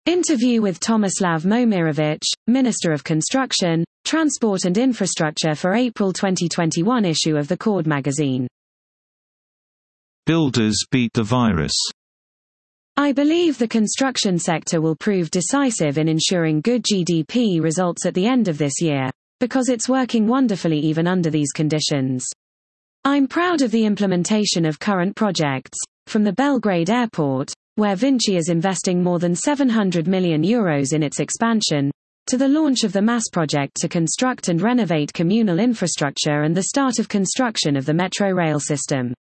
Interview with Tomislav Momirovic, Minister of Construction, Transport and Infrastructure for April 2021 issue of the Cord magazine. Builders beat the virus. I believe the construction sector will prove decisive in ensuring good GDP results at the end of this year, because it's working wonderfully even under these conditions. I'm proud of the implementation of current projects, from the Belgrade Airport, where Vinci is investing more than €700 million in its expansion, to the launch of the MAS project to construct and renovate communal infrastructure and the start of construction of the metro rail system.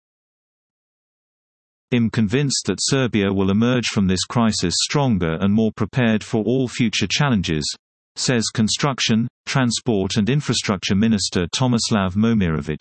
I'm convinced that Serbia will emerge from this crisis stronger and more prepared for all future challenges, says Construction, Transport and Infrastructure Minister Tomislav Momirovic.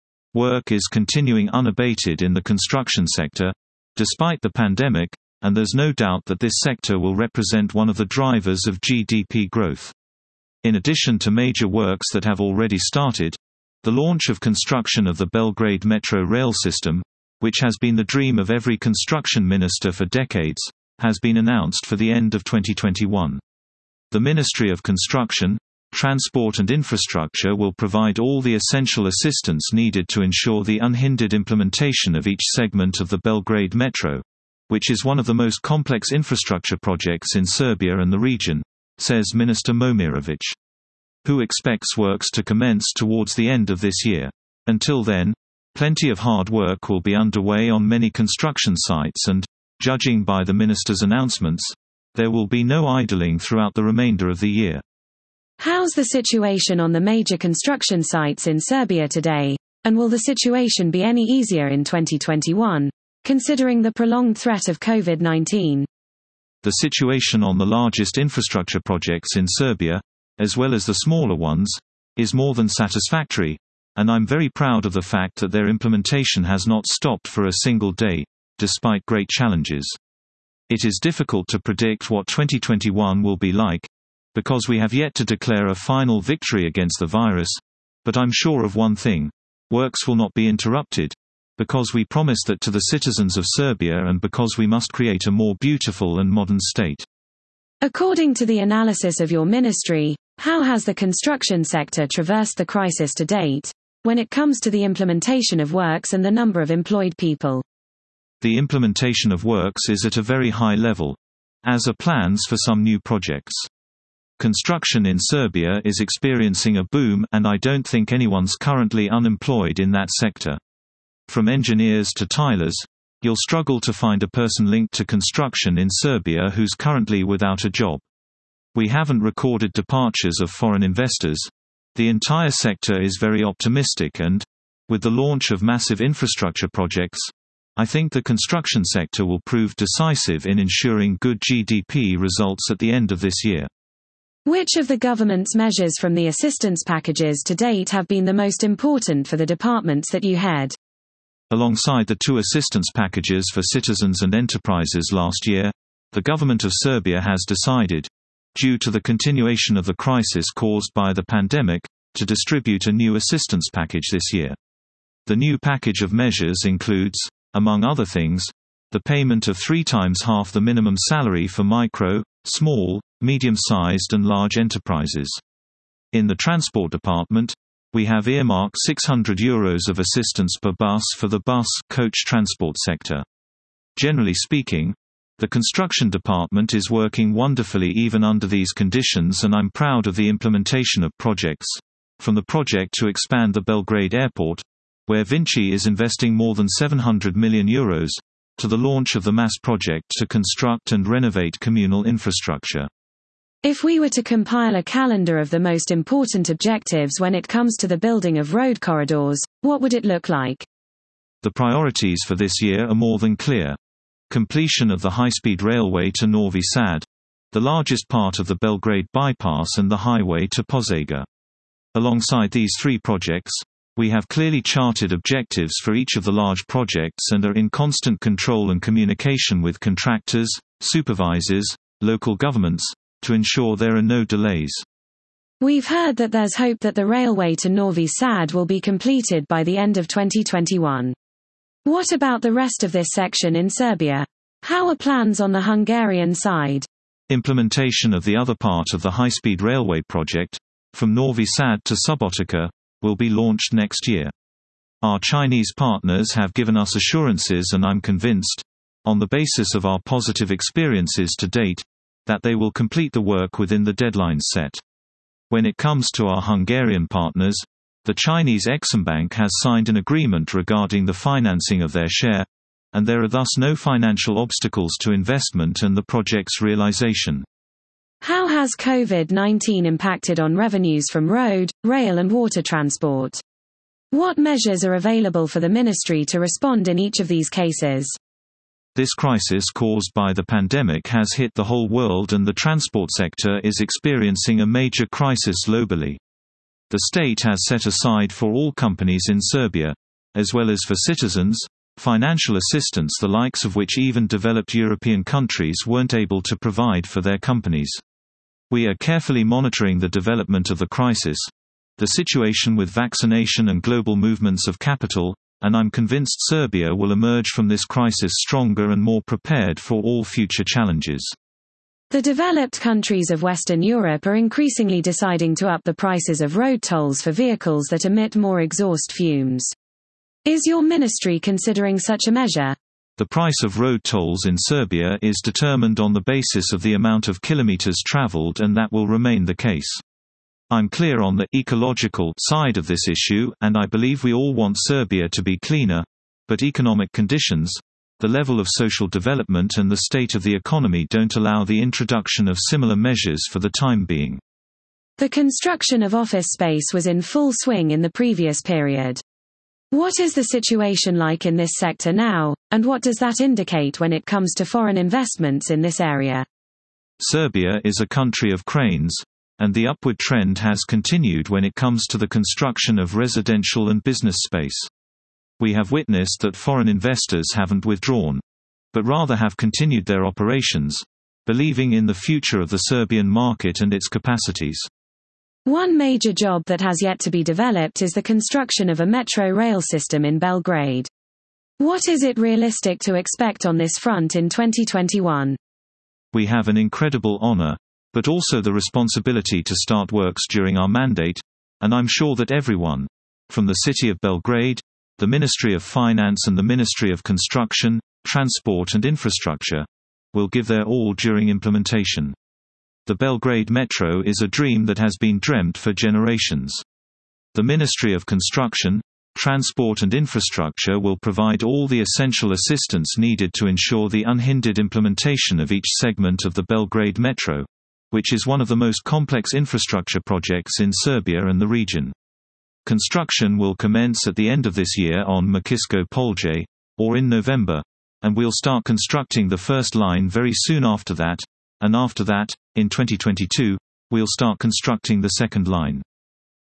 Work is continuing unabated in the construction sector, despite the pandemic, and there's no doubt that this sector will represent one of the drivers of GDP growth. In addition to major works that have already started, the launch of construction of the Belgrade metro rail system, which has been the dream of every construction minister for decades, has been announced for the end of 2021. The Ministry of Construction, Transport and Infrastructure will provide all the essential assistance needed to ensure the unhindered implementation of each segment of the Belgrade Metro, which is one of the most complex infrastructure projects in Serbia and the region, says Minister Momirovic, who expects works to commence towards the end of this year. Until then, plenty of hard work will be underway on many construction sites and, judging by the minister's announcements, there will be no idling throughout the remainder of the year. How's the situation on the major construction sites in Serbia today, and will the situation be any easier in 2021, considering the prolonged threat of COVID-19? The situation on the largest infrastructure projects in Serbia, as well as the smaller ones, is more than satisfactory, and I'm very proud of the fact that their implementation has not stopped for a single day, despite great challenges. It is difficult to predict what 2021 will be like, because we have yet to declare a final victory against the virus, but I'm sure of one thing: works will not be interrupted, because we promised that to the citizens of Serbia and because we must create a more beautiful and modern state. According to the analysis of your ministry, how has the construction sector traversed the crisis to date, when it comes to the implementation of works and the number of employed people? The implementation of works is at a very high level, as are plans for some new projects. Construction in Serbia is experiencing a boom, and I don't think anyone's currently unemployed in that sector. From engineers to tilers, you'll struggle to find a person linked to construction in Serbia who's currently without a job. We haven't recorded departures of foreign investors. The entire sector is very optimistic and, with the launch of massive infrastructure projects, I think the construction sector will prove decisive in ensuring good GDP results at the end of this year. Which of the government's measures from the assistance packages to date have been the most important for the departments that you head? Alongside the two assistance packages for citizens and enterprises last year, the government of Serbia has decided, due to the continuation of the crisis caused by the pandemic, to distribute a new assistance package this year. The new package of measures includes, among other things, the payment of 3 times half the minimum salary for micro, small, medium-sized and large enterprises. In the transport department, we have earmarked €600 of assistance per bus for the bus coach transport sector. Generally speaking, the construction department is working wonderfully even under these conditions, and I'm proud of the implementation of projects, from the project to expand the Belgrade Airport, where Vinci is investing more than €700 million, to the launch of the MAS project to construct and renovate communal infrastructure. If we were to compile a calendar of the most important objectives when it comes to the building of road corridors, what would it look like? The priorities for this year are more than clear. Completion of the high-speed railway to Novi Sad, the largest part of the Belgrade bypass, and the highway to Požega. Alongside these 3 projects, we have clearly charted objectives for each of the large projects and are in constant control and communication with contractors, supervisors, local governments, to ensure there are no delays. We've heard that there's hope that the railway to Novi Sad will be completed by the end of 2021. What about the rest of this section in Serbia? How are plans on the Hungarian side? Implementation of the other part of the high-speed railway project, from Novi Sad to Subotica, will be launched next year. Our Chinese partners have given us assurances, and I'm convinced, on the basis of our positive experiences to date, that they will complete the work within the deadlines set. When it comes to our Hungarian partners, the Chinese Eximbank has signed an agreement regarding the financing of their share, and there are thus no financial obstacles to investment and the project's realization. How has COVID-19 impacted on revenues from road, rail and water transport? What measures are available for the ministry to respond in each of these cases? This crisis caused by the pandemic has hit the whole world, and the transport sector is experiencing a major crisis globally. The state has set aside for all companies in Serbia, as well as for citizens, financial assistance the likes of which even developed European countries weren't able to provide for their companies. We are carefully monitoring the development of the crisis, the situation with vaccination and global movements of capital, and I'm convinced Serbia will emerge from this crisis stronger and more prepared for all future challenges. The developed countries of Western Europe are increasingly deciding to up the prices of road tolls for vehicles that emit more exhaust fumes. Is your ministry considering such a measure? The price of road tolls in Serbia is determined on the basis of the amount of kilometers traveled, and that will remain the case. I'm clear on the ecological side of this issue, and I believe we all want Serbia to be cleaner, but economic conditions, the level of social development and the state of the economy don't allow the introduction of similar measures for the time being. The construction of office space was in full swing in the previous period. What is the situation like in this sector now, and what does that indicate when it comes to foreign investments in this area? Serbia is a country of cranes, and the upward trend has continued when it comes to the construction of residential and business space. We have witnessed that foreign investors haven't withdrawn, but rather have continued their operations, believing in the future of the Serbian market and its capacities. One major job that has yet to be developed is the construction of a metro rail system in Belgrade. What is it realistic to expect on this front in 2021? We have an incredible honor, but also the responsibility to start works during our mandate, and I'm sure that everyone, from the city of Belgrade, the Ministry of Finance and the Ministry of Construction, Transport and Infrastructure, will give their all during implementation. The Belgrade Metro is a dream that has been dreamt for generations. The Ministry of Construction, Transport and Infrastructure will provide all the essential assistance needed to ensure the unhindered implementation of each segment of the Belgrade Metro, which is one of the most complex infrastructure projects in Serbia and the region. Construction will commence at the end of this year on Makisko Polje, or in November, and we'll start constructing the first line very soon after that, and after that, in 2022, we'll start constructing the second line.